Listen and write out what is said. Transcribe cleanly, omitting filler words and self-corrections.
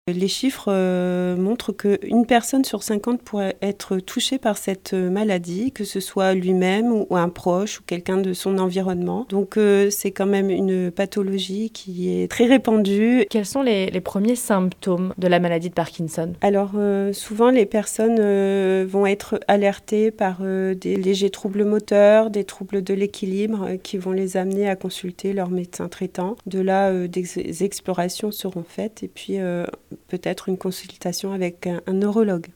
Les chiffres montrent qu'une personne sur 50 pourrait être touchée par cette maladie, que ce soit lui-même ou un proche ou quelqu'un de son environnement. Donc c'est quand même une pathologie qui est très répandue. Quels sont les premiers symptômes de la maladie de Parkinson ? Alors souvent les personnes vont être alertées par des légers troubles moteurs, des troubles de l'équilibre qui vont les amener à consulter leur médecin traitant. De là, des explorations seront faites et puis peut-être une consultation avec un neurologue.